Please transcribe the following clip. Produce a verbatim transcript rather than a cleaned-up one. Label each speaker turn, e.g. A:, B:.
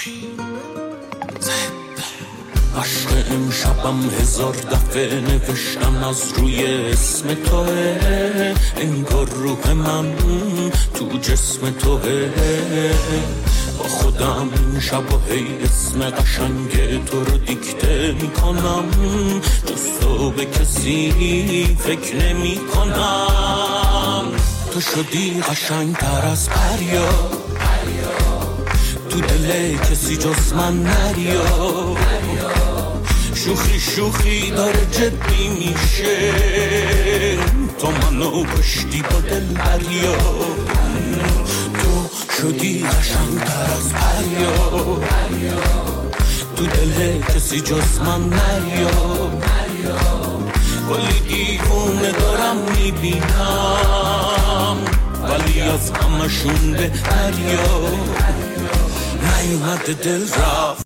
A: عشق امشبم هزار دفعه نوشتم از روی اسم توه، انگار روح من تو جسم توه. با خودم این شب و هی اسم قشنگ تو رو دیکته میکنم، جز تو به کسی فکر نمی کنم. تو شدی قشنگ تر از پریا، تو دل کسی جز من نریا. شوخی شوخی داره جدی میشه، تو منو کشتی با دل بریا. تو شدی قشنگ‌تر از پریا، تو دل کسی جز من نریا. کلی دیوونه دارم میبینم، ولی از همشون به دریا. نیومده دل رفت